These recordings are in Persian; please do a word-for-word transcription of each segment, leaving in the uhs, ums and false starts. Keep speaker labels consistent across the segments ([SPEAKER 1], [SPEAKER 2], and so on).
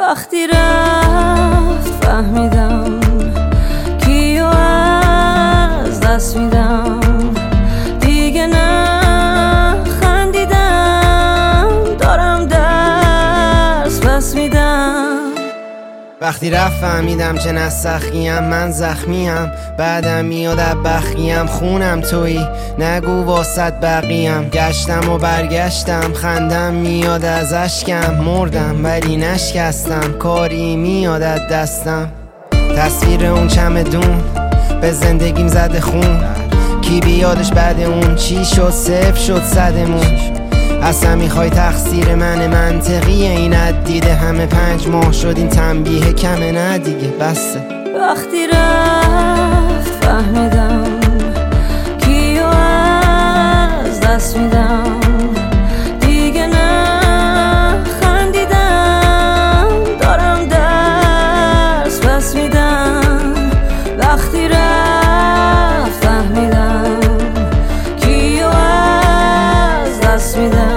[SPEAKER 1] وقتی رفت فهمیدم کیو از دست میدم، دیگه نه خندیدم، دارم درس پس میدم.
[SPEAKER 2] وقتی رفت فهمیدم چه نسخیم، من زخمیم، بعدم میاد بخیم، خونم تویی نگو واسط بقیم. گشتم و برگشتم، خندم میاد از اشکم، مردم ولی نشکستم، کاری میاد از دستم. تصویر اون چمدون به زندگیم زده خون، کی بیادش بعد اون چی شد، صفر شد صدمون. اصلا میخوای تقصیر من منطقیه این دیده همه پنج ماه شد این تنبیه کمه، نه دیگه بسه.
[SPEAKER 1] وقتی رفت فهمیدم کیو از دست میدم، دیگه نه خندیدم، دارم درس پس میدم. وقتی رفت فهمیدم کیو از دست میدم،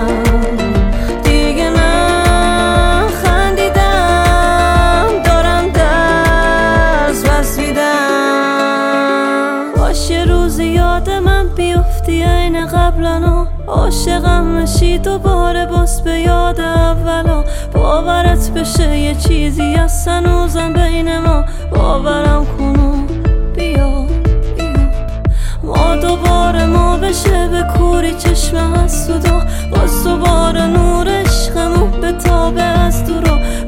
[SPEAKER 1] یه روز یاد من بیفتی عین قبلنا، عاشقم نشی دوباره باز به یاد اولا. باورت بشه یه چیزی از هنوزم بین ما، باورم کنو بیا بیا ما دوباره ما بشه به کوری چشم از صدا، باز دوباره نور عشقمو به تابه از دورا.